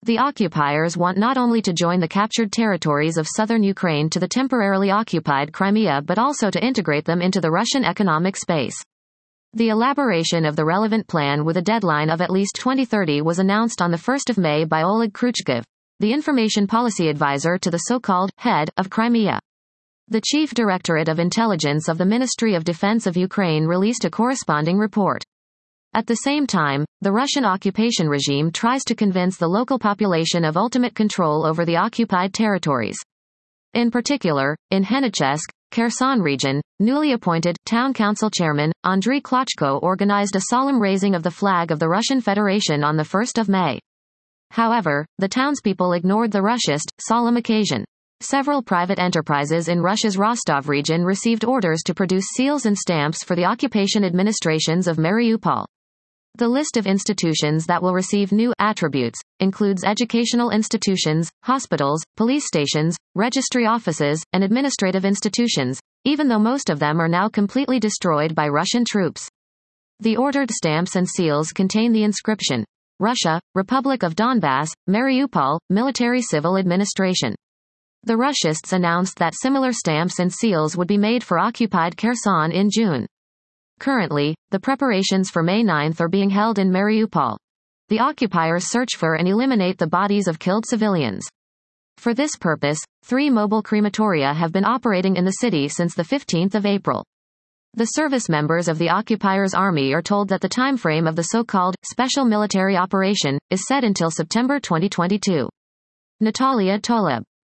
The occupiers want not only to join the captured territories of southern Ukraine to the temporarily occupied Crimea but also to integrate them into the Russian economic space. The elaboration of the relevant plan with a deadline of at least 2030 was announced on 1 May by Oleg Khrushchev, the information policy advisor to the so-called head of Crimea. The Chief Directorate of Intelligence of the Ministry of Defense of Ukraine released a corresponding report. At the same time, the Russian occupation regime tries to convince the local population of ultimate control over the occupied territories. In particular, in Henichesk, Kherson region, newly appointed town council chairman, Andriy Klochko organized a solemn raising of the flag of the Russian Federation on 1 May. However, the townspeople ignored the Russiast, solemn occasion. Several private enterprises in Russia's Rostov region received orders to produce seals and stamps for the occupation administrations of Mariupol. The list of institutions that will receive new attributes includes educational institutions, hospitals, police stations, registry offices, and administrative institutions, even though most of them are now completely destroyed by Russian troops. The ordered stamps and seals contain the inscription, Russia, Republic of Donbass, Mariupol, Military Civil Administration. The Russiasts announced that similar stamps and seals would be made for occupied Kherson in June. Currently, the preparations for May 9 are being held in Mariupol. The occupiers search for and eliminate the bodies of killed civilians. For this purpose, 3 mobile crematoria have been operating in the city since 15 April. The service members of the occupiers' army are told that the time frame of the so-called special military operation is set until September 2022. Natalia Toleb.